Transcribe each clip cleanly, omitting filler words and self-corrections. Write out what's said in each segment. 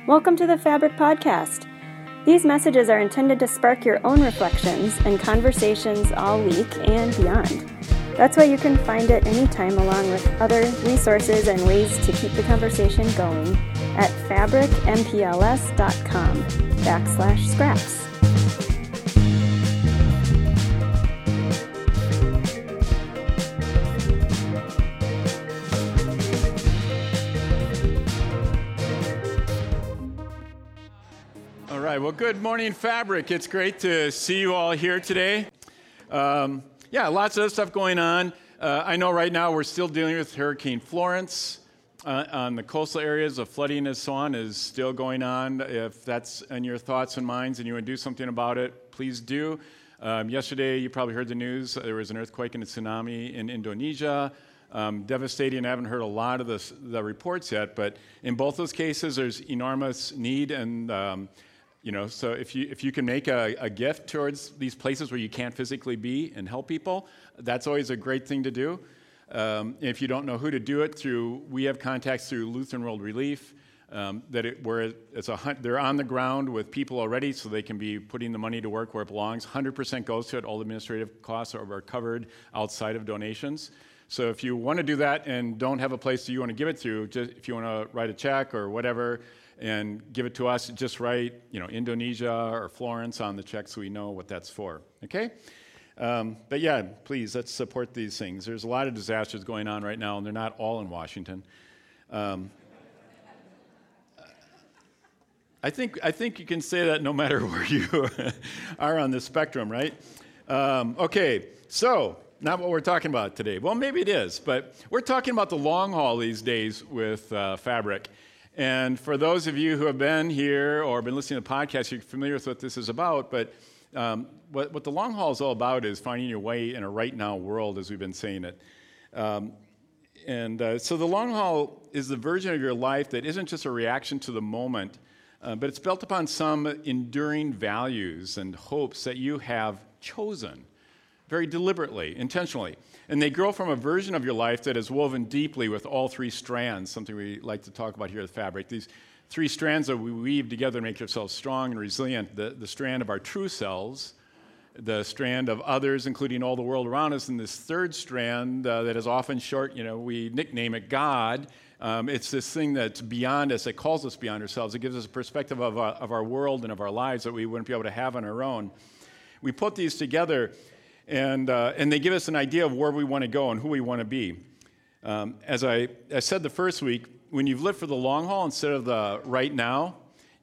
Welcome to the Fabric Podcast. These messages are intended to spark your own reflections and conversations all week and beyond. That's why you can find it anytime along with other resources and ways to keep the conversation going at fabricmpls.com/scraps. Well, good morning, Fabric. It's great to see you all here today. Lots of stuff going on. I know right now we're still dealing with Hurricane Florence on the coastal areas. The flooding and so on is still going on. If that's in your thoughts and minds and you want to do something about it, please do. Yesterday, you probably heard the news. There was an earthquake and a tsunami in Indonesia. Devastating. I haven't heard a lot of the reports yet, but in both those cases, there's enormous need and so if you can make a gift towards these places where you can't physically be and help people, that's always a great thing to do. If you don't know who to do it through, we have contacts through Lutheran World Relief, they're on the ground with people already, so they can be putting the money to work where it belongs. 100% goes to it. All administrative costs are covered outside of donations. So if you want to do that and don't have a place that you want to give it to, just if you want to write a check or whatever, and give it to us, just write, Indonesia or Florence on the check so we know what that's for, okay? Please, let's support these things. There's a lot of disasters going on right now, and they're not all in Washington. I think you can say that no matter where you are on the spectrum, right? So not what we're talking about today. Well, maybe it is, but we're talking about the long haul these days with Fabric. And for those of you who have been here or been listening to the podcast, you're familiar with what this is about. But what the long haul is all about is finding your way in a right now world, as we've been saying it. So the long haul is the version of your life that isn't just a reaction to the moment, but it's built upon some enduring values and hopes that you have chosen very deliberately, intentionally. And they grow from a version of your life that is woven deeply with all three strands, something we like to talk about here at Fabric. These three strands that we weave together to make ourselves strong and resilient. The strand of our true selves, the strand of others, including all the world around us, and this third strand that is often short, we nickname it God. It's this thing that's beyond us, that calls us beyond ourselves. It gives us a perspective of our world and of our lives that we wouldn't be able to have on our own. We put these together, and they give us an idea of where we want to go and who we want to be. As I said the first week, when you've lived for the long haul instead of the right now,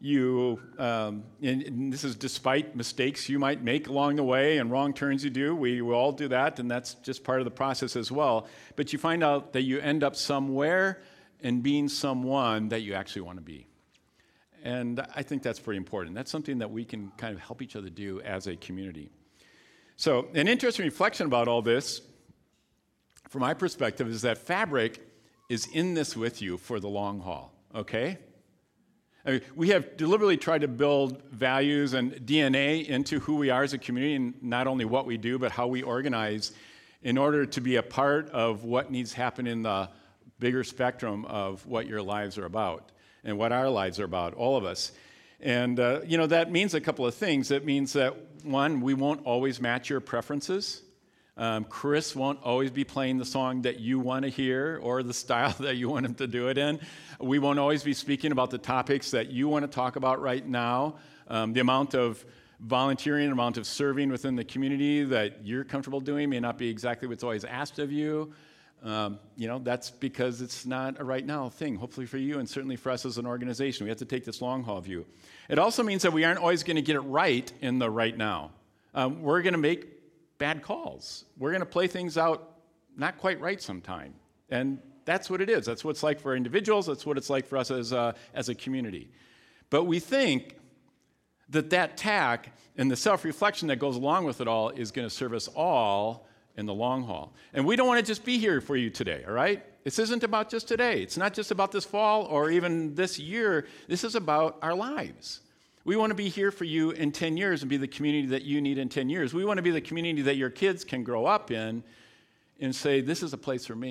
and this is despite mistakes you might make along the way and wrong turns you do. We all do that, and that's just part of the process as well. But you find out that you end up somewhere and being someone that you actually want to be. And I think that's pretty important. That's something that we can kind of help each other do as a community. So an interesting reflection about all this, from my perspective, is that Fabric is in this with you for the long haul, okay? I mean, we have deliberately tried to build values and DNA into who we are as a community, and not only what we do, but how we organize in order to be a part of what needs to happen in the bigger spectrum of what your lives are about and what our lives are about, all of us. And, that means a couple of things. It means that, one, we won't always match your preferences. Chris won't always be playing the song that you want to hear or the style that you want him to do it in. We won't always be speaking about the topics that you want to talk about right now. The amount of volunteering, the amount of serving within the community that you're comfortable doing may not be exactly what's always asked of you. That's because it's not a right now thing, hopefully for you and certainly for us as an organization. We have to take this long haul view. It also means that we aren't always going to get it right in the right now. We're going to make bad calls. We're going to play things out not quite right sometime. And that's what it is. That's what it's like for individuals. That's what it's like for us as a community. But we think that tack and the self-reflection that goes along with it all is going to serve us all in the long haul. And we don't want to just be here for you today, all right? This isn't about just today. It's not just about this fall or even this year. This is about our lives. We want to be here for you in 10 years and be the community that you need in 10 years. We want to be the community that your kids can grow up in and say, this is a place for me.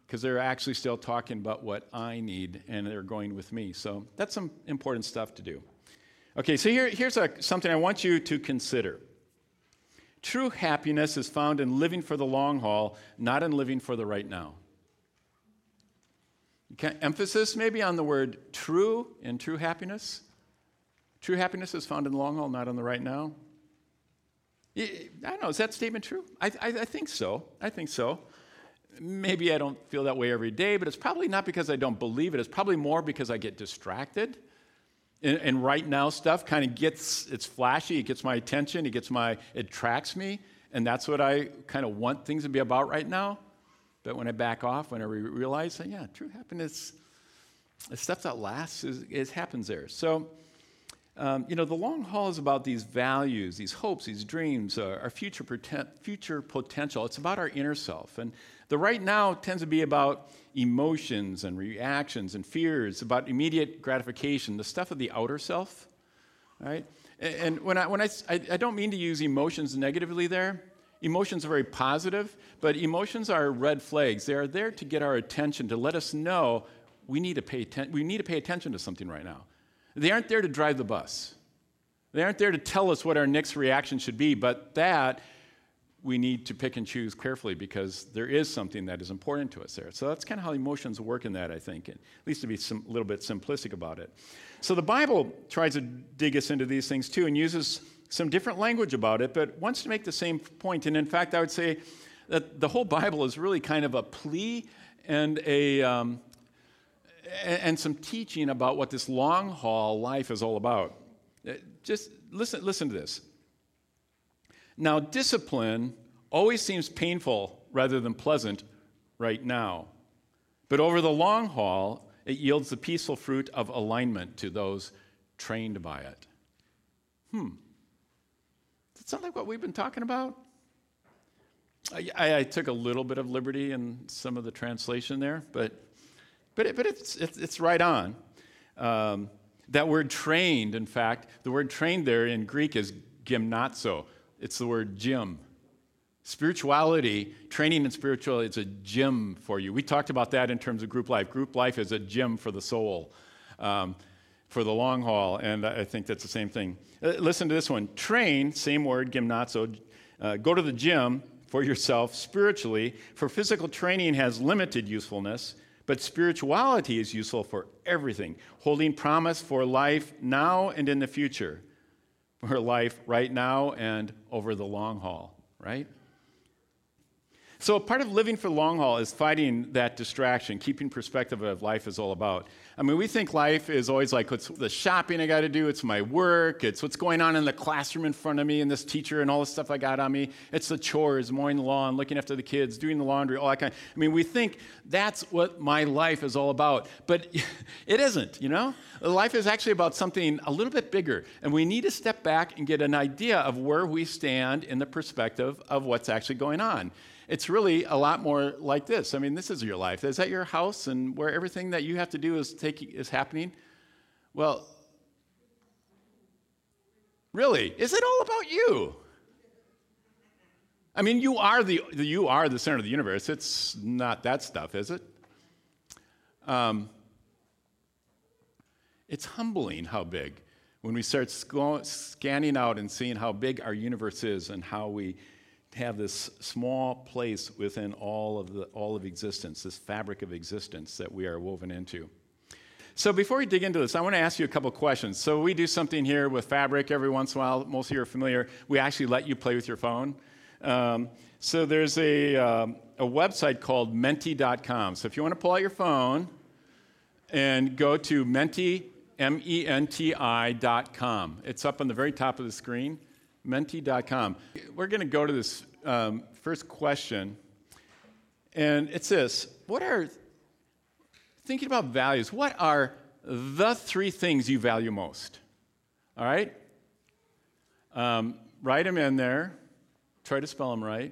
because they're actually still talking about what I need, and they're going with me. So that's some important stuff to do. Okay, so here's something I want you to consider. True happiness is found in living for the long haul, not in living for the right now. Emphasis maybe on the word true in true happiness. True happiness is found in the long haul, not in the right now. I don't know, is that statement true? I think so. I think so. Maybe I don't feel that way every day, but it's probably not because I don't believe it. It's probably more because I get distracted. And right now stuff kind of it's flashy, it gets my attention, it attracts me, and that's what I kind of want things to be about right now. But when I back off, when I realize that, yeah, true happiness, the stuff that lasts, it happens there. So, the long haul is about these values, these hopes, these dreams, our future potential. It's about our inner self. And the right now tends to be about emotions and reactions and fears, about immediate gratification, the stuff of the outer self, right? And when I don't mean to use emotions negatively there. Emotions are very positive, but emotions are red flags. They are there to get our attention, to let us know we need to pay attention to something right now. They aren't there to drive the bus. They aren't there to tell us what our next reaction should be, but that we need to pick and choose carefully because there is something that is important to us there. So that's kind of how emotions work in that, I think, at least to be a little bit simplistic about it. So the Bible tries to dig us into these things too and uses some different language about it, but wants to make the same point. And in fact, I would say that the whole Bible is really kind of a plea and and some teaching about what this long haul life is all about. Just listen to this. Now, discipline always seems painful rather than pleasant right now, but over the long haul, it yields the peaceful fruit of alignment to those trained by it. Does it sound like what we've been talking about? I took a little bit of liberty in some of the translation there, but it's right on. That word trained, in fact, the word trained there in Greek is gymnazo. It's the word gym. Spirituality, training in spirituality, it's a gym for you. We talked about that in terms of group life. Group life is a gym for the soul, for the long haul, and I think that's the same thing. Listen to this one. Train, same word, gymnazo. Go to the gym for yourself spiritually, for physical training has limited usefulness, but spirituality is useful for everything, holding promise for life now and in the future, for life right now and over the long haul, right? So a part of living for the long haul is fighting that distraction, keeping perspective of what life is all about. I mean, we think life is always like, it's the shopping I got to do, it's my work, it's what's going on in the classroom in front of me and this teacher and all the stuff I got on me. It's the chores, mowing the lawn, looking after the kids, doing the laundry, all that kind of. I mean, we think that's what my life is all about, but it isn't, Life is actually about something a little bit bigger, and we need to step back and get an idea of where we stand in the perspective of what's actually going on. It's really a lot more like this. I mean, this is your life. Is that your house and where everything that you have to do is happening? Well, really, is it all about you? I mean, you are the center of the universe. It's not that stuff, is it? It's humbling how big when we start scanning out and seeing how big our universe is and how we have this small place within all of existence, this fabric of existence that we are woven into. So before we dig into this, I want to ask you a couple questions. So we do something here with Fabric every once in a while. Most of you are familiar. We actually let you play with your phone. So there's a website called menti.com. So if you want to pull out your phone and go to menti, menti.com. It's up on the very top of the screen. Menti.com. We're going to go to this first question, and it's this. Thinking about values, what are the 3 things you value most? All right? Write them in there. Try to spell them right.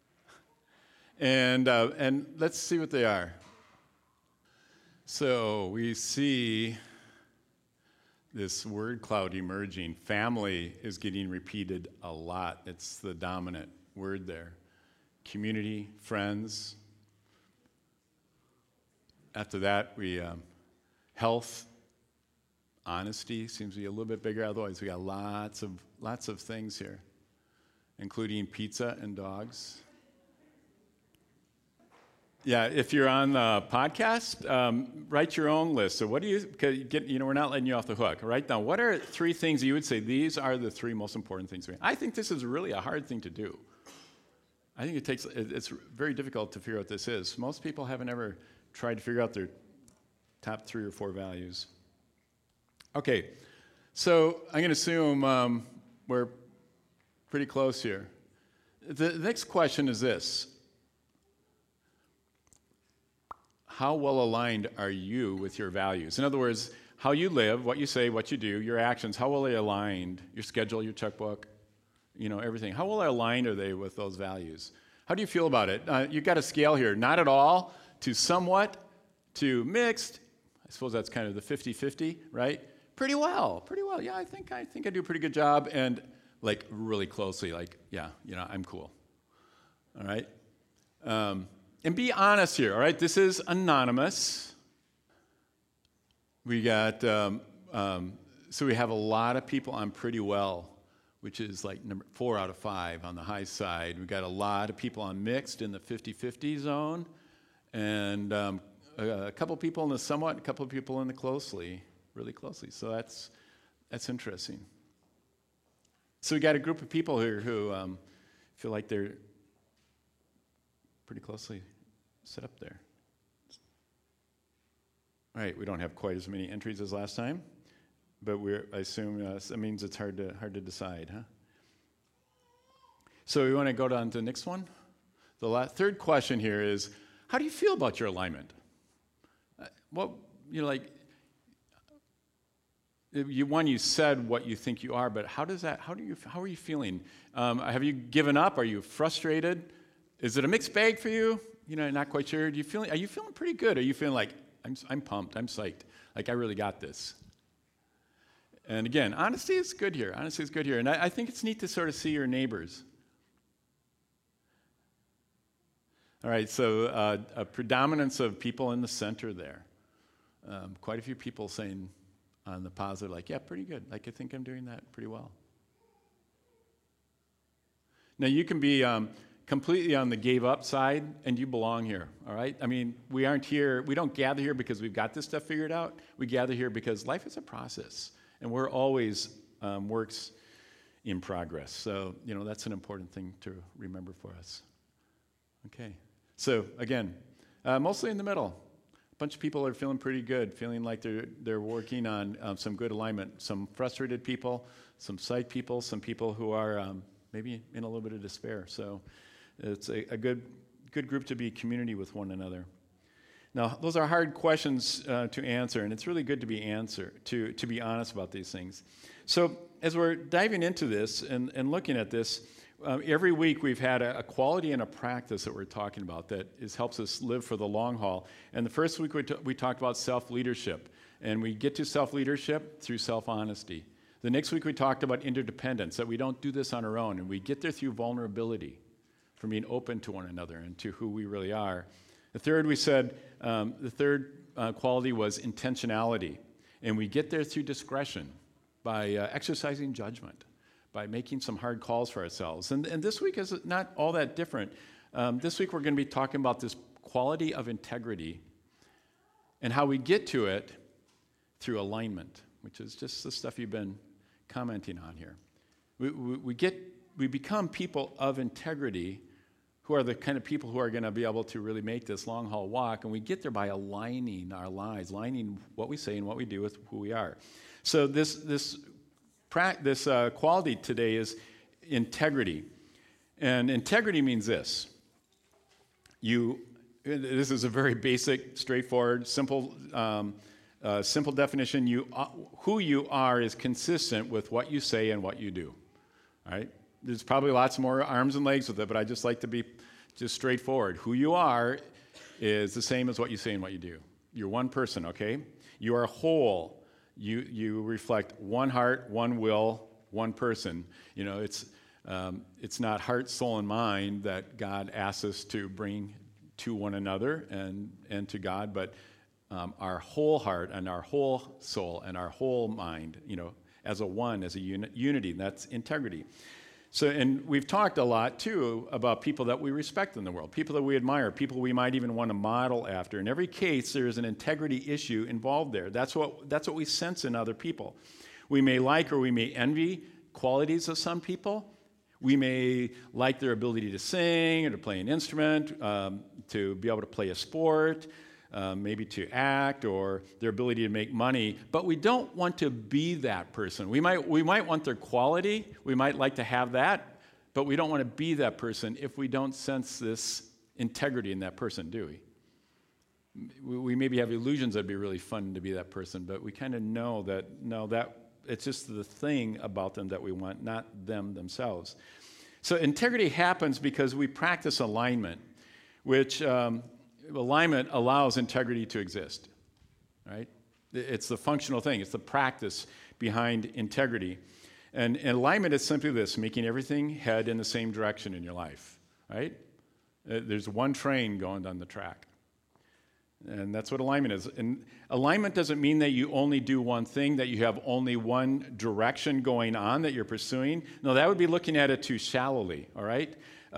And let's see what they are. So we see this word cloud emerging. Family is getting repeated a lot. It's the dominant word there. Community, friends, After that, we health, honesty seems to be a little bit bigger. Otherwise, we got lots of things here, including pizza and dogs. Yeah, if you're on the podcast, write your own list. So what do you get? We're not letting you off the hook. Write down, what are 3 things you would say, these are the 3 most important things for me? I think this is really a hard thing to do. I think it's very difficult to figure out what this is. Most people haven't ever tried to figure out their top 3 or 4 values. Okay, so I'm going to assume we're pretty close here. The next question is this. How well aligned are you with your values? In other words, how you live, what you say, what you do, your actions, how well are they aligned? Your schedule, your checkbook, everything. How well aligned are they with those values? How do you feel about it? You've got a scale here, not at all, to somewhat, to mixed. I suppose that's kind of the 50-50, right? Pretty well. Yeah, I think I do a pretty good job, and like really closely, like, yeah, I'm cool. All right? And be honest here, all right? This is anonymous. We got, so we have a lot of people on pretty well, which is like number 4 out of 5 on the high side. We got a lot of people on mixed in the 50-50 zone, and a couple people in the somewhat, a couple of people in the closely, really closely. So that's interesting. So we got a group of people here who feel like they're pretty closely set up there. All right, we don't have quite as many entries as last time, but I assume that means it's hard to decide, huh? So we want to go down to the next one. The third question here is, how do you feel about your alignment? You said what you think you are, but how are you feeling? Have you given up? Are you frustrated? Is it a mixed bag for you? Not quite sure. Are you feeling pretty good? Are you feeling like, I'm pumped, I'm psyched, like I really got this? And again, honesty is good here. And I think it's neat to sort of see your neighbors. All right, so a predominance of people in the center there. Quite a few people saying on the positive, like, yeah, pretty good. Like, I think I'm doing that pretty well. Now, you can be completely on the gave up side, and you belong here, all right? I mean, we don't gather here because we've got this stuff figured out. We gather here because life is a process, and we're always works in progress. So, that's an important thing to remember for us. Okay, so again, mostly in the middle. A bunch of people are feeling pretty good, feeling like they're working on some good alignment. Some frustrated people, some psyched people, some people who are maybe in a little bit of despair. So it's a good group to be community with one another. Now, those are hard questions to answer, and it's really good to be honest about these things. So as we're diving into this and looking at this, every week we've had a quality and a practice that we're talking about that helps us live for the long haul. And the first week we talked about self-leadership, and we get to self-leadership through self-honesty. The next week we talked about interdependence, that we don't do this on our own, and we get there through vulnerability, from being open to one another and to who we really are. The third, we said, the third quality was intentionality, and we get there through discretion, by exercising judgment, by making some hard calls for ourselves. And this week is not all that different. This week we're going to be talking about this quality of integrity and how we get to it through alignment, which is just the stuff you've been commenting on here. We become people of integrity who are the kind of people who are going to be able to really make this long haul walk, and we get there by aligning our lives, aligning what we say and what we do with who we are. So this quality today is integrity. And integrity means this. This is a very basic, straightforward, simple definition. Who you are is consistent with what you say and what you do. All right? There's probably lots more arms and legs with it, but I just like to be just straightforward. Who you are is the same as what you say and what you do. You're one person, okay? You are whole. You reflect one heart, one will, one person. It's not heart, soul, and mind that God asks us to bring to one another and to God, but our whole heart and our whole soul and our whole mind, as a one, as a unity. That's integrity. So, and we've talked a lot, too, about people that we respect in the world, people that we admire, people we might even want to model after. In every case, there's an integrity issue involved there. That's what we sense in other people. We may like or we may envy qualities of some people. We may like their ability to sing or to play an instrument, to be able to play a sport, maybe to act, or their ability to make money, but we don't want to be that person. We might want their quality, we might like to have that, but we don't want to be that person if we don't sense this integrity in that person, do we? We maybe have illusions that'd be really fun to be that person, but we kind of know that, no, that it's just the thing about them that we want, not them themselves. So integrity happens because we practice alignment, which alignment allows integrity to exist, right? It's the functional thing. It's the practice behind integrity. And alignment is simply this, making everything head in the same direction in your life, right? There's one train going down the track. And that's what alignment is. And alignment doesn't mean that you only do one thing, that you have only one direction going on that you're pursuing. No, that would be looking at it too shallowly, all right?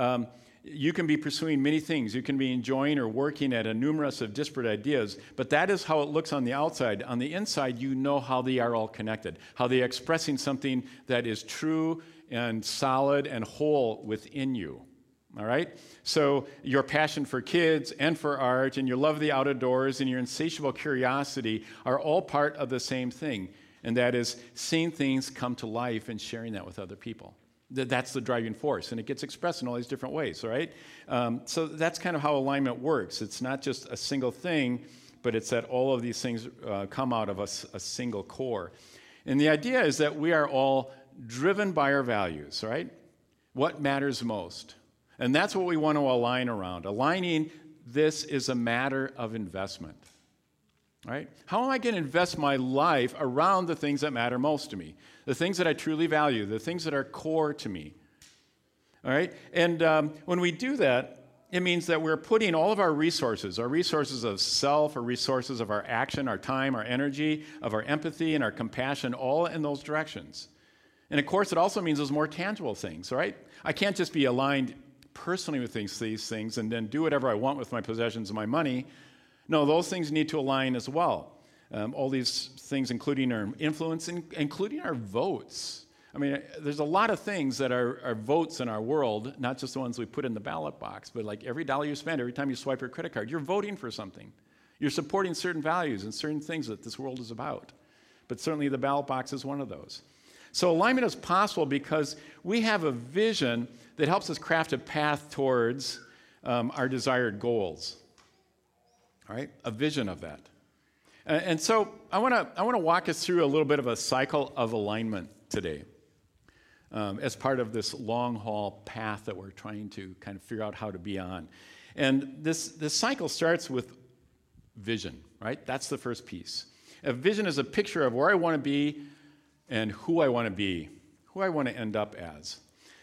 You can be pursuing many things. You can be enjoying or working at a numerous of disparate ideas, but that is how it looks on the outside. On the inside, you know how they are all connected, how they're expressing something that is true and solid and whole within you. All right? So your passion for kids and for art and your love of the outdoors and your insatiable curiosity are all part of the same thing, and that is seeing things come to life and sharing that with other people. That's the driving force, and it gets expressed in all these different ways, all right? So that's kind of how alignment works. It's not just a single thing, but it's that all of these things come out of a single core. And the idea is that we are all driven by our values, right? What matters most? And that's what we want to align around. Aligning this is a matter of investment, right? How am I going to invest my life around the things that matter most to me, the things that I truly value, the things that are core to me, all right? And when we do that, it means that we're putting all of our resources of self, our resources of our action, our time, our energy, of our empathy and our compassion, all in those directions. And of course, it also means those more tangible things, right? I can't just be aligned personally with these things and then do whatever I want with my possessions and my money. No, those things need to align as well. All these things, including our influence, including our votes. I mean, there's a lot of things that are votes in our world, not just the ones we put in the ballot box, but like every dollar you spend, every time you swipe your credit card, you're voting for something. You're supporting certain values and certain things that this world is about. But certainly the ballot box is one of those. So alignment is possible because we have a vision that helps us craft a path towards our desired goals. All right, a vision of that. And so I want to walk us through a little bit of a cycle of alignment today as part of this long-haul path that we're trying to kind of figure out how to be on. And this cycle starts with vision, right? That's the first piece. A vision is a picture of where I want to be and who I want to be, who I want to end up as.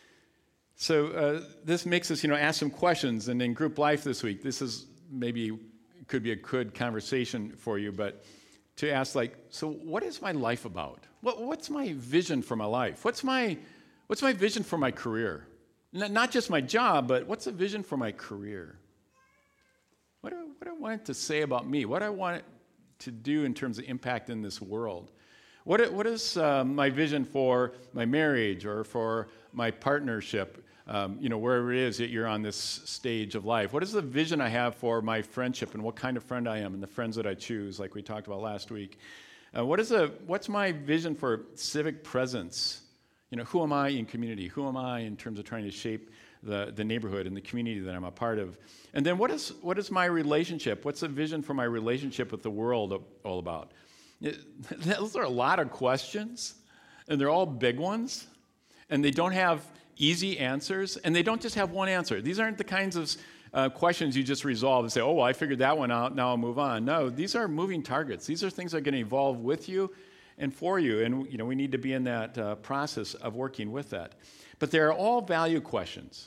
So this makes us, ask some questions. And in group life this week, this is maybe could be a good conversation for you, but to ask so what is my life about? What's my vision for my life? What's my vision for my career? Not just my job, but what's the vision for my career? What do I want it to say about me? What do I want it to do in terms of impact in this world? What is my vision for my marriage or for my partnership, wherever it is that you're on this stage of life? What is the vision I have for my friendship and what kind of friend I am and the friends that I choose, like we talked about last week? What's my vision for civic presence? Who am I in community? Who am I in terms of trying to shape the neighborhood and the community that I'm a part of? And then what is my relationship? What's the vision for my relationship with the world all about? Those are a lot of questions, and they're all big ones, and they don't have easy answers, and they don't just have one answer. These aren't the kinds of questions you just resolve and say, oh, well, I figured that one out, now I'll move on. No, these are moving targets. These are things that are going to evolve with you and for you, and we need to be in that process of working with that. But they are all value questions.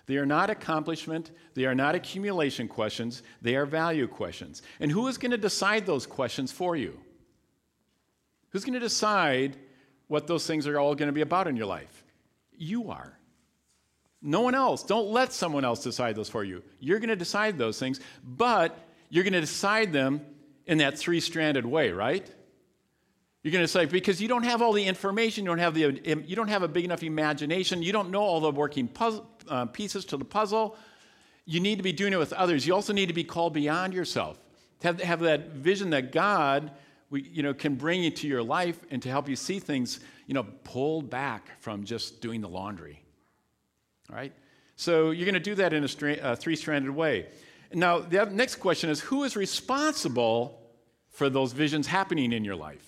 They are not accomplishment. They are not accumulation questions. They are value questions. And who is going to decide those questions for you? Who's going to decide what those things are all going to be about in your life? You are. No one else. Don't let someone else decide those for you. You're going to decide those things, but you're going to decide them in that three-stranded way, right? You're going to say, because you don't have all the information, you don't have a big enough imagination, you don't know all the working pieces to the puzzle. You need to be doing it with others. You also need to be called beyond yourself. To have that vision that God can bring into your life and to help you see things, pulled back from just doing the laundry. All right? So you're going to do that in a three-stranded way. Now, the next question is, who is responsible for those visions happening in your life?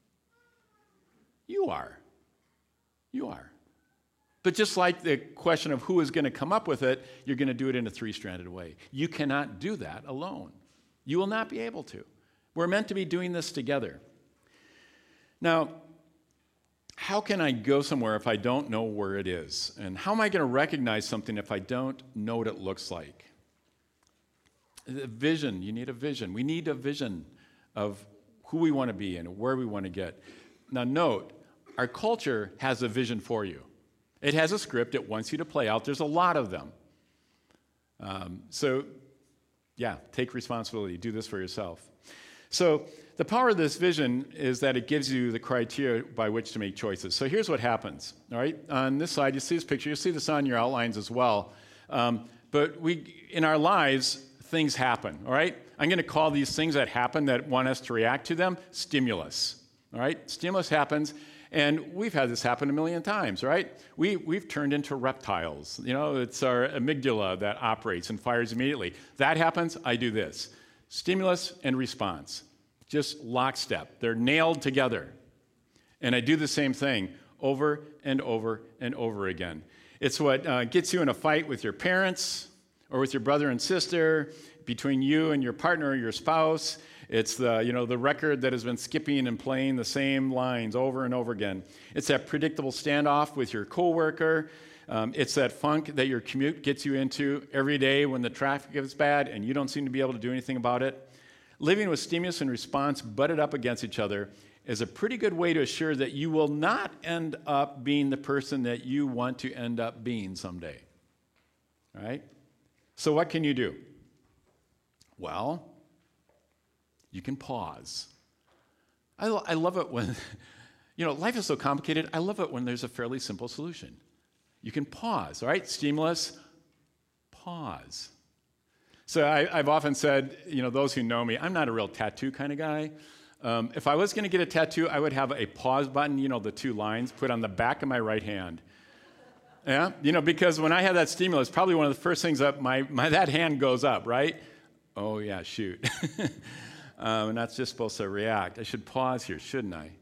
You are. You are. But just like the question of who is going to come up with it, you're going to do it in a three-stranded way. You cannot do that alone. You will not be able to. We're meant to be doing this together. Now, how can I go somewhere if I don't know where it is? And how am I going to recognize something if I don't know what it looks like? A vision. You need a vision. We need a vision of who we want to be and where we want to get. Now, note, our culture has a vision for you. It has a script it wants you to play out. There's a lot of them. Take responsibility. Do this for yourself. So the power of this vision is that it gives you the criteria by which to make choices. So here's what happens. All right, on this slide, you see this picture. You see this on your outlines as well. But in our lives, things happen. All right, I'm going to call these things that happen that want us to react to them stimulus. All right, stimulus happens. And we've had this happen a million times, right? We've turned into reptiles. It's our amygdala that operates and fires immediately. That happens, I do this. Stimulus and response, just lockstep. They're nailed together. And I do the same thing over and over and over again. It's what gets you in a fight with your parents or with your brother and sister, between you and your partner or your spouse. It's the record that has been skipping and playing the same lines over and over again. It's that predictable standoff with your coworker. It's that funk that your commute gets you into every day when the traffic is bad and you don't seem to be able to do anything about it. Living with stimulus and response butted up against each other is a pretty good way to assure that you will not end up being the person that you want to end up being someday. All right? So what can you do? Well, you can pause. I love it when, life is so complicated. I love it when there's a fairly simple solution. You can pause, all right? Stimulus, pause. So I've often said, those who know me, I'm not a real tattoo kind of guy. If I was going to get a tattoo, I would have a pause button, the two lines, put on the back of my right hand. Yeah, because when I have that stimulus, probably one of the first things up, that hand goes up, right? Oh, yeah, shoot. And that's just supposed to react. I should pause here, shouldn't I?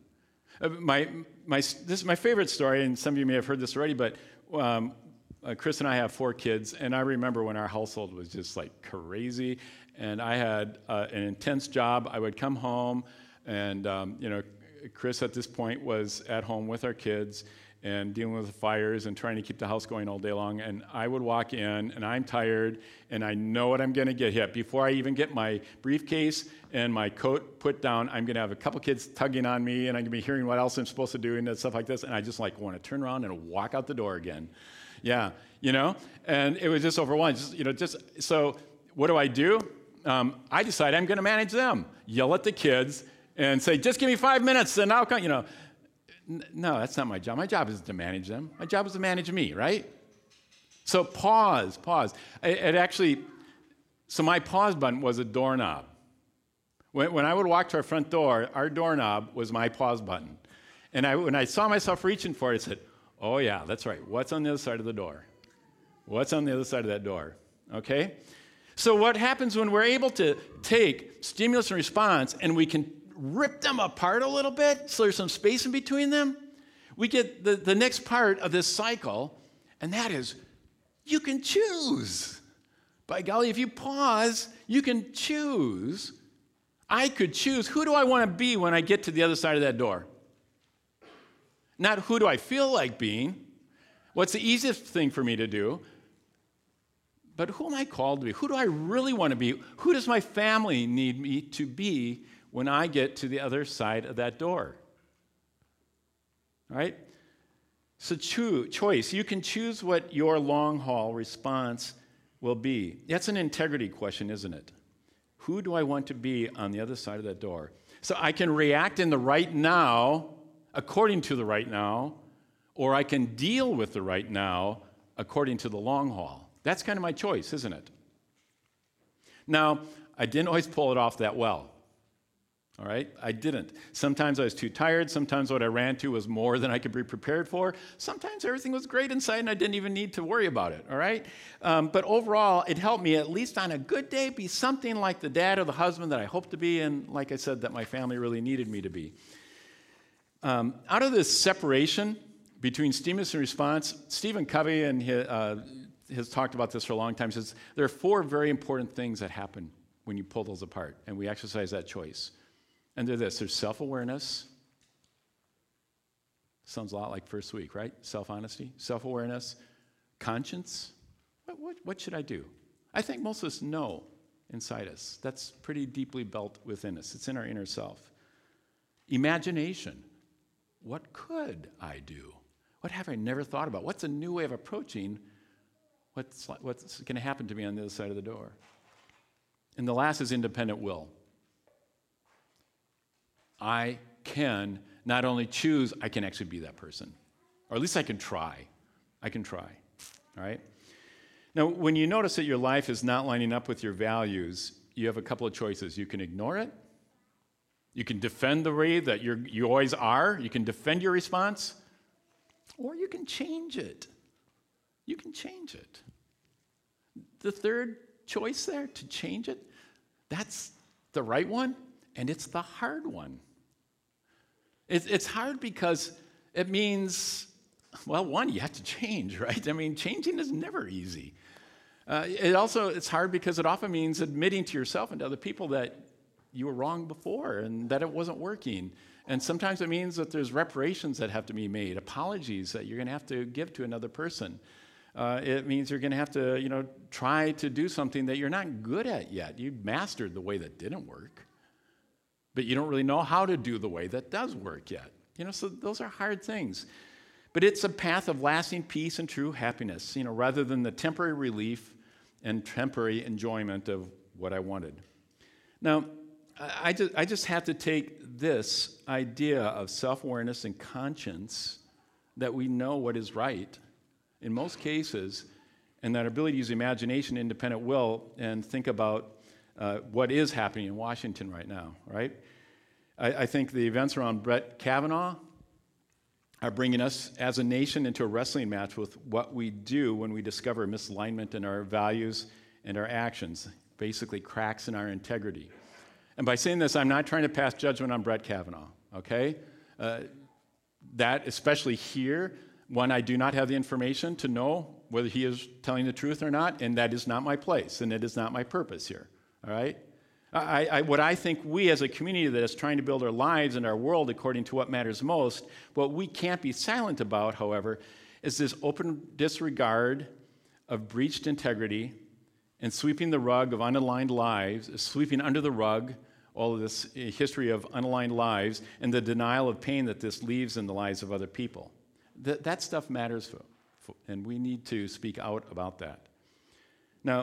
This is my favorite story, and some of you may have heard this already, but Chris and I have 4 kids, and I remember when our household was just like crazy, and I had an intense job. I would come home, and Chris at this point was at home with our kids and dealing with the fires and trying to keep the house going all day long. And I would walk in, and I'm tired, and I know what I'm going to get hit. Before I even get my briefcase and my coat put down, I'm going to have a couple kids tugging on me, and I'm going to be hearing what else I'm supposed to do and stuff like this. And I just want to turn around and walk out the door again. Yeah, and it was just overwhelming. So what do? I decide I'm going to manage them. Yell at the kids and say, just give me 5 minutes, and I'll come, No, that's not my job. My job isn't to manage them. My job is to manage me, right? So pause. So my pause button was a doorknob. When I would walk to our front door, our doorknob was my pause button. And when I saw myself reaching for it, I said, oh yeah, that's right. What's on the other side of the door? What's on the other side of that door? Okay? So what happens when we're able to take stimulus and response and we can rip them apart a little bit so there's some space in between them? We get the next part of this cycle, and that is you can choose. By golly, if you pause, you can choose. I could choose, who do I want to be when I get to the other side of that door? Not who do I feel like being. What's the easiest thing for me to do? but who am I called to be? Who do I really want to be? Who does my family need me to be when I get to the other side of that door? All right? So choice. You can choose what your long-haul response will be. That's an integrity question, isn't it? Who do I want to be on the other side of that door? So I can react in the right now, according to the right now, or I can deal with the right now according to the long haul. That's kind of my choice, isn't it? Now, I didn't always pull it off that well. All right? I didn't. Sometimes I was too tired. Sometimes what I ran to was more than I could be prepared for. Sometimes everything was great inside and I didn't even need to worry about it. All right? But overall, it helped me, at least on a good day, be something like the dad or the husband that I hoped to be, and like I said, that my family really needed me to be. Out of this separation between stimulus and response, Stephen Covey has talked about this for a long time. He says there are 4 very important things that happen when you pull those apart and we exercise that choice. And they're this. There's self-awareness. Sounds a lot like first week, right? Self-honesty, self-awareness, conscience. What should I do? I think most of us know inside us. That's pretty deeply built within us. It's in our inner self. Imagination. What could I do? What have I never thought about? What's a new way of approaching what's going to happen to me on the other side of the door? And the last is independent will. I can not only choose, I can actually be that person. Or at least I can try. I can try. All right? Now, when you notice that your life is not lining up with your values, you have a couple of choices. You can ignore it. You can defend the way that you always are. You can defend your response. Or you can change it. You can change it. The third choice there, to change it, that's the right one, and it's the hard one. It's hard because it means, well, one, you have to change, right? I mean, changing is never easy. It's hard because it often means admitting to yourself and to other people that you were wrong before and that it wasn't working. And sometimes it means that there's reparations that have to be made, apologies that you're going to have to give to another person. It means you're going to have to, try to do something that you're not good at yet. You've mastered the way that didn't work, but you don't really know how to do the way that does work yet. So those are hard things. But it's a path of lasting peace and true happiness, rather than the temporary relief and temporary enjoyment of what I wanted. Now, I just have to take this idea of self-awareness and conscience, that we know what is right in most cases, and that ability to use imagination, independent will, and think about what is happening in Washington right now, right? I think the events around Brett Kavanaugh are bringing us as a nation into a wrestling match with what we do when we discover misalignment in our values and our actions, basically cracks in our integrity. And by saying this, I'm not trying to pass judgment on Brett Kavanaugh, okay? That, especially here, one, I do not have the information to know whether he is telling the truth or not, and that is not my place, and it is not my purpose here, all right? What I think we as a community that is trying to build our lives and our world according to what matters most, what we can't be silent about, however, is this open disregard of breached integrity and sweeping the rug of unaligned lives, sweeping under the rug all of this history of unaligned lives and the denial of pain that this leaves in the lives of other people. That stuff matters, and we need to speak out about that. Now,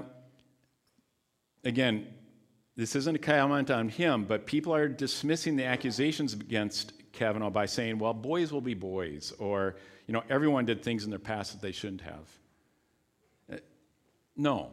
again, this isn't a comment on him, but people are dismissing the accusations against Kavanaugh by saying, well, boys will be boys, or, everyone did things in their past that they shouldn't have. No.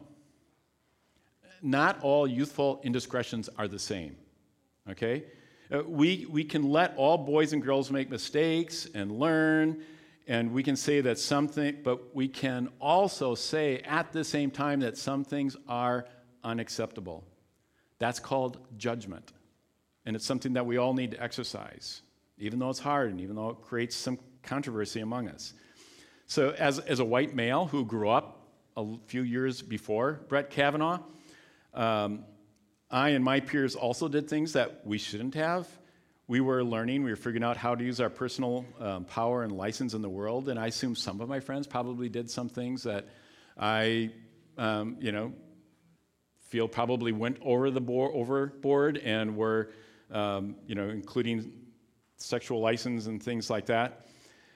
Not all youthful indiscretions are the same, okay? We can let all boys and girls make mistakes and learn, and we can say that something, but we can also say at the same time that some things are unacceptable. That's called judgment, and it's something that we all need to exercise, even though it's hard and even though it creates some controversy among us. So as a white male who grew up a few years before Brett Kavanaugh, I and my peers also did things that we shouldn't have. We were learning, we were figuring out how to use our personal power and license in the world, and I assume some of my friends probably did some things that I feel probably went overboard and were, including sexual license and things like that.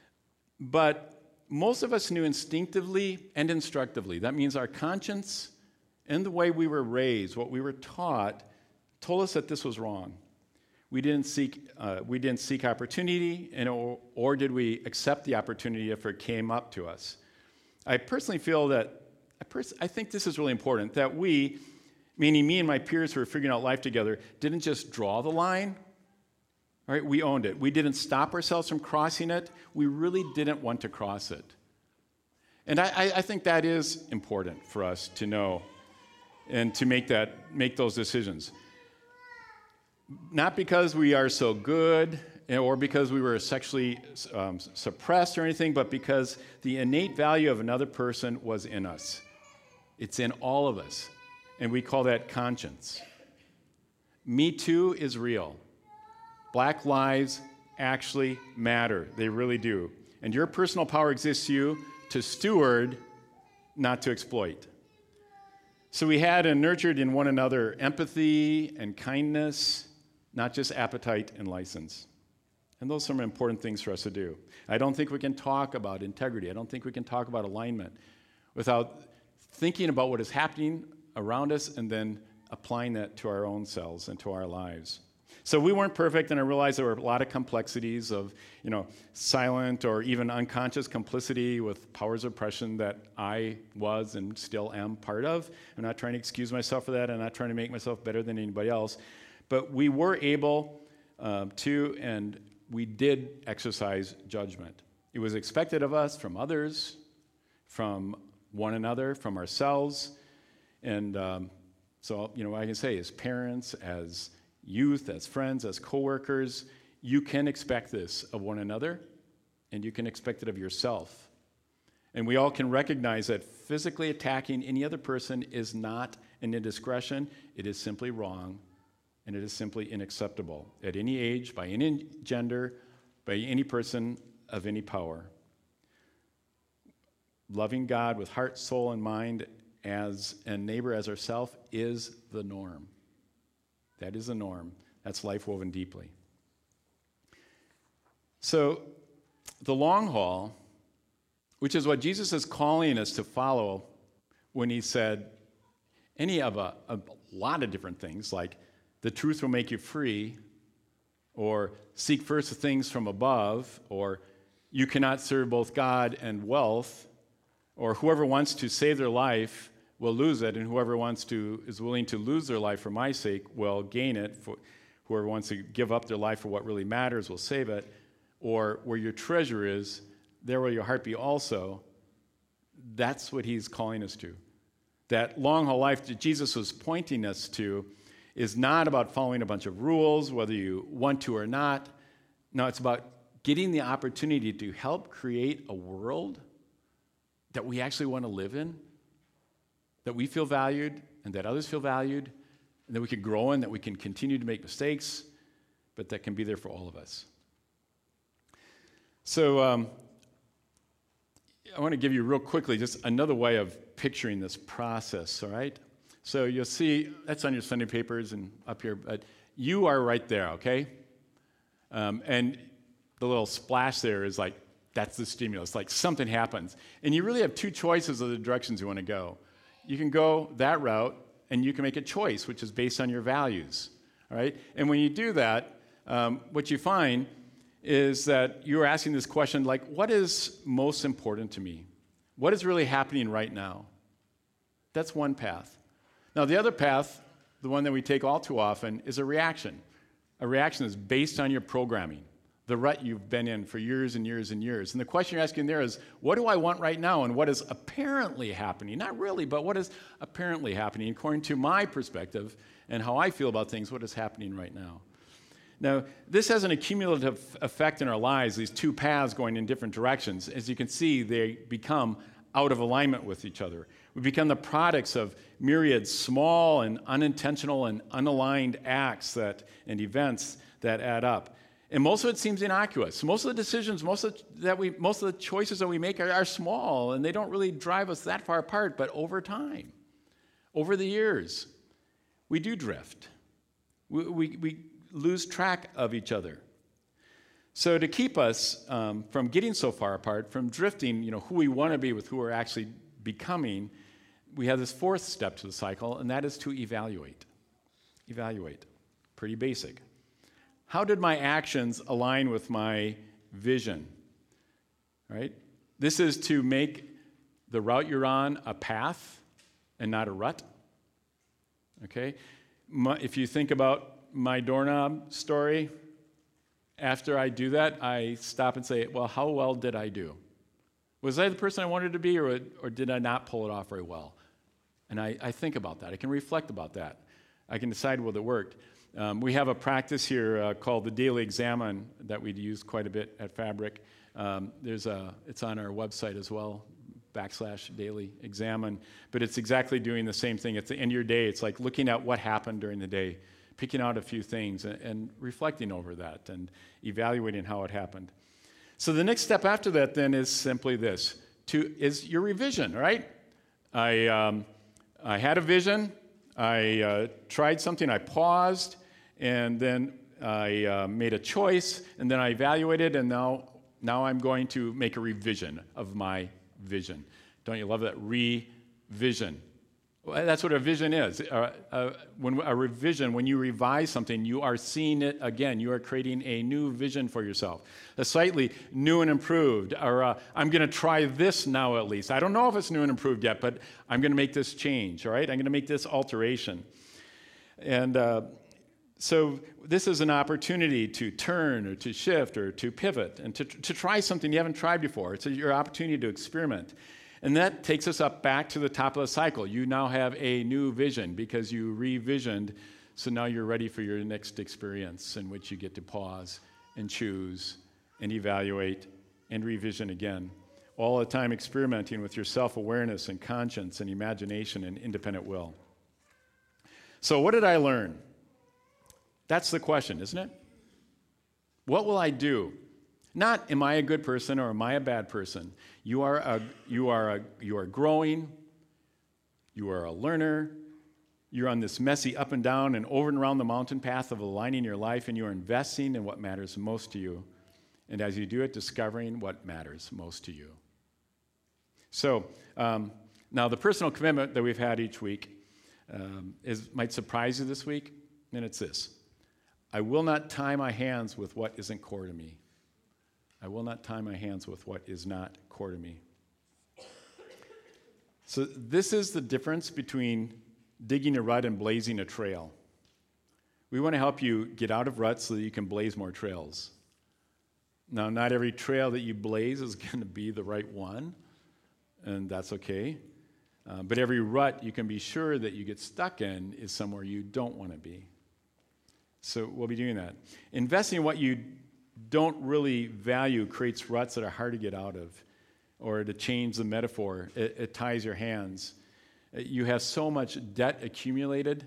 But most of us knew instinctively and instructively. That means our conscience and the way we were raised, what we were taught, told us that this was wrong. We didn't seek opportunity, or did we accept the opportunity if it came up to us. I personally feel that, I think this is really important, that we, meaning me and my peers who were figuring out life together, didn't just draw the line. Right? We owned it. We didn't stop ourselves from crossing it. We really didn't want to cross it. And I think that is important for us to know and to make those decisions. Not because we are so good or because we were sexually suppressed or anything, but because the innate value of another person was in us. It's in all of us. And we call that conscience. Me Too is real. Black lives actually matter. They really do. And your personal power exists to steward, not to exploit. So we had and nurtured in one another empathy and kindness, not just appetite and license. And those are some important things for us to do. I don't think we can talk about integrity. I don't think we can talk about alignment without thinking about what is happening around us and then applying that to our own selves and to our lives. So we weren't perfect, and I realized there were a lot of complexities of, silent or even unconscious complicity with powers of oppression that I was and still am part of. I'm not trying to excuse myself for that. I'm not trying to make myself better than anybody else. But we were able to, and we did exercise judgment. It was expected of us from others, from one another, from ourselves. And so, I can say as parents, as youth, as friends, as coworkers, you can expect this of one another, and you can expect it of yourself. And we all can recognize that physically attacking any other person is not an indiscretion. It is simply wrong, and it is simply unacceptable at any age, by any gender, by any person of any power. Loving God with heart, soul, and mind and neighbor as ourselves is the norm. That is the norm. That's life woven deeply. So the long haul, which is what Jesus is calling us to follow when he said any of a lot of different things, like the truth will make you free, or seek first the things from above, or you cannot serve both God and wealth, or whoever wants to save their life will lose it, and whoever is willing to lose their life for my sake will gain it. Whoever wants to give up their life for what really matters will save it. Or where your treasure is, there will your heart be also. That's what he's calling us to. That long haul life that Jesus was pointing us to is not about following a bunch of rules, whether you want to or not. No, it's about getting the opportunity to help create a world that we actually want to live in, that we feel valued and that others feel valued, and that we can grow in, that we can continue to make mistakes, but that can be there for all of us. So I want to give you real quickly just another way of picturing this process, all right? So you'll see, that's on your Sunday papers and up here, but you are right there, okay? And the little splash there is like, that's the stimulus, like something happens. And you really have two choices of the directions you want to go. You can go that route, and you can make a choice, which is based on your values, all right? And when you do that, what you find is that you're asking this question, like, what is most important to me? What is really happening right now? That's one path. Now, the other path, the one that we take all too often, is a reaction. A reaction is based on your programming, the rut you've been in for years and years and years. And the question you're asking there is, what do I want right now, and what is apparently happening? Not really, but what is apparently happening according to my perspective and how I feel about things, what is happening right now? Now, this has an accumulative effect in our lives, these two paths going in different directions. As you can see, they become out of alignment with each other. We become the products of myriad small and unintentional and unaligned acts and events that add up. And most of it seems innocuous. Most of the decisions, most of the choices that we make are small, and they don't really drive us that far apart, but over time, over the years, we do drift. We lose track of each other. So to keep us from getting so far apart, from drifting, who we want to be with who we're actually becoming, we have this fourth step to the cycle, and that is to evaluate. Evaluate. Pretty basic. How did my actions align with my vision? Right? This is to make the route you're on a path and not a rut. Okay? If you think about my doorknob story, after I do that, I stop and say, well, how well did I do? Was I the person I wanted to be, or did I not pull it off very well? And I think about that. I can reflect about that. I can decide whether it worked. We have a practice here called the Daily Examine that we use quite a bit at Fabric. It's on our website as well, /Daily Examine. But it's exactly doing the same thing. At the end of your day, it's like looking at what happened during the day, picking out a few things and reflecting over that and evaluating how it happened. So the next step after that then is simply this, is your revision, right? I had a vision, I tried something, I paused, and then I made a choice, and then I evaluated, and now I'm going to make a revision of my vision. Don't you love that? Revision. Well, that's what a vision is. When you revise something, you are seeing it again. You are creating a new vision for yourself, a slightly new and improved. Or I'm going to try this now at least. I don't know if it's new and improved yet, but I'm going to make this change. All right, I'm going to make this alteration. And so this is an opportunity to turn or to shift or to pivot and to try something you haven't tried before. It's your opportunity to experiment. And that takes us up back to the top of the cycle. You now have a new vision because you revisioned, so now you're ready for your next experience in which you get to pause and choose and evaluate and revision again. All the time experimenting with your self-awareness and conscience and imagination and independent will. So what did I learn? That's the question, isn't it? What will I do? Not, am I a good person or am I a bad person? You are growing. You are a learner. You're on this messy up and down and over and around the mountain path of aligning your life, and you are investing in what matters most to you. And as you do it, discovering what matters most to you. So now the personal commitment that we've had each week might surprise you this week, and it's this. I will not tie my hands with what isn't core to me. I will not tie my hands with what is not core to me. So this is the difference between digging a rut and blazing a trail. We want to help you get out of ruts so that you can blaze more trails. Now, not every trail that you blaze is going to be the right one, and that's okay. But every rut you can be sure that you get stuck in is somewhere you don't want to be. So we'll be doing that. Investing in what you don't really value creates ruts that are hard to get out of. Or to change the metaphor, it ties your hands. You have so much debt accumulated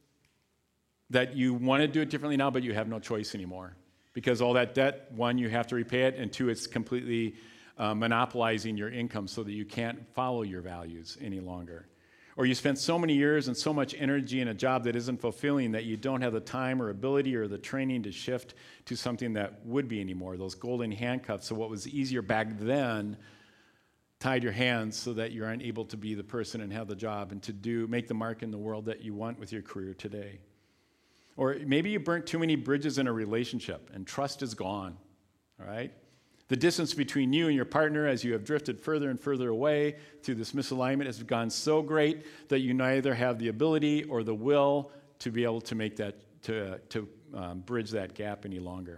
that you want to do it differently now, but you have no choice anymore. Because all that debt, one, you have to repay it, and two, it's completely monopolizing your income so that you can't follow your values any longer. Or you spent so many years and so much energy in a job that isn't fulfilling that you don't have the time or ability or the training to shift to something that would be anymore. Those golden handcuffs, so what was easier back then tied your hands so that you're unable to be the person and have the job and to make the mark in the world that you want with your career today. Or maybe you burnt too many bridges in a relationship and trust is gone, all right? The distance between you and your partner as you have drifted further and further away through this misalignment has gone so great that you neither have the ability or the will to be able to make that, to bridge that gap any longer.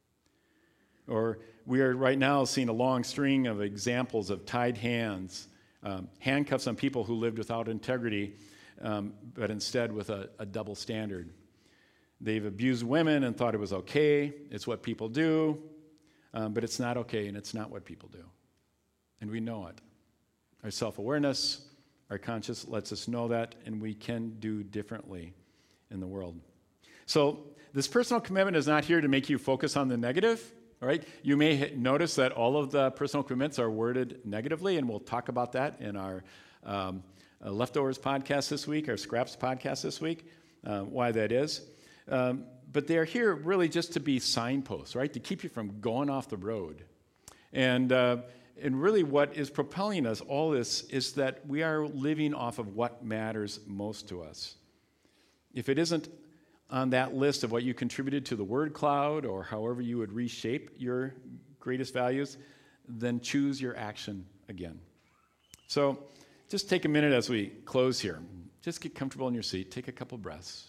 Or we are right now seeing a long string of examples of tied hands, handcuffs on people who lived without integrity, but instead with a double standard. They've abused women and thought it was okay. It's what people do. But it's not okay, and it's not what people do. And we know it. Our self-awareness, our conscience lets us know that, and we can do differently in the world. So this personal commitment is not here to make you focus on the negative, all right? You may notice that all of the personal commitments are worded negatively, and we'll talk about that in our Leftovers podcast this week, our Scraps podcast this week, why that is. But they're here really just to be signposts, right? To keep you from going off the road. And really what is propelling us, all this, is that we are living off of what matters most to us. If it isn't on that list of what you contributed to the word cloud or however you would reshape your greatest values, then choose your action again. So just take a minute as we close here. Just get comfortable in your seat. Take a couple breaths.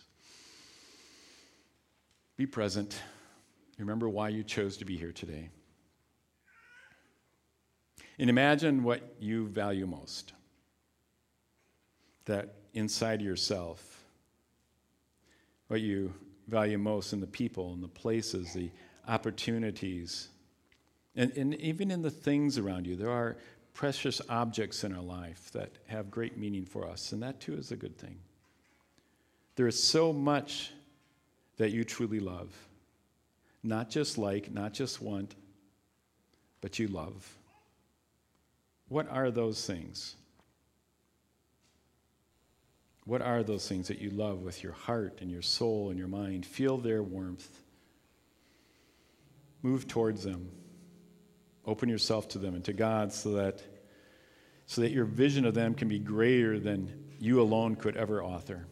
Be present. Remember why you chose to be here today. And imagine what you value most. That inside yourself, what you value most in the people, in the places, the opportunities, and even in the things around you. There are precious objects in our life that have great meaning for us, and that too is a good thing. There is so much that you truly love. Not just like, not just want, but you love. What are those things? What are those things that you love with your heart and your soul and your mind? Feel their warmth. Move towards them. Open yourself to them and to God so that your vision of them can be greater than you alone could ever author.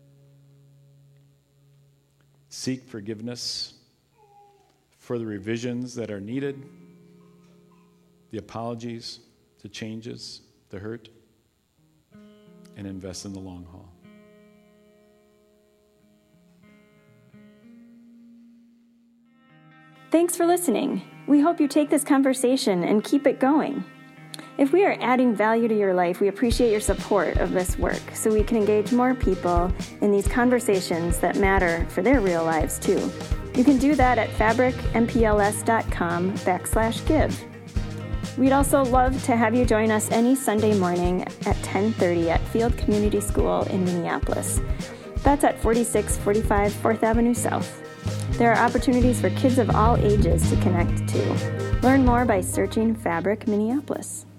Seek forgiveness for the revisions that are needed, the apologies, the changes, the hurt, and invest in the long haul. Thanks for listening. We hope you take this conversation and keep it going. If we are adding value to your life, we appreciate your support of this work so we can engage more people in these conversations that matter for their real lives too. You can do that at fabricmpls.com/give. We'd also love to have you join us any Sunday morning at 10:30 at Field Community School in Minneapolis. That's at 4645 4th Avenue South. There are opportunities for kids of all ages to connect to. Learn more by searching Fabric Minneapolis.